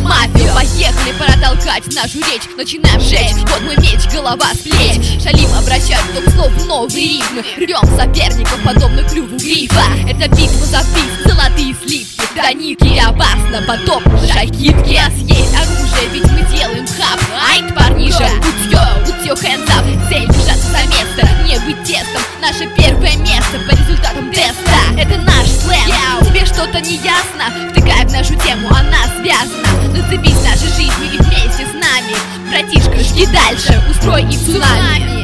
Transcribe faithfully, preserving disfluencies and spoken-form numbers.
мафия. Поехали, пора толкать нашу речь, начинаем жечь. Вот мой меч, голова с плеч. Шалим обращает топ слов в новые ритмы. Рвем соперников, подобно клюву грифа. Это битва за приз, золотые слитки. До нитки опасно, потоп, шахитки. У нас есть оружие, ведь мы делаем хаб. Ай, парниша, put your, put your hands up. Цель держаться за место, не быть тестом. Наше первое место по результатам теста. Это наш сленг, yeah. Тебе что-то не ясно? Втыкай в нашу тему, она связана. Нацепись нашей жизнью и вместе с нами. Братишка, жги дальше, устрой и цунами.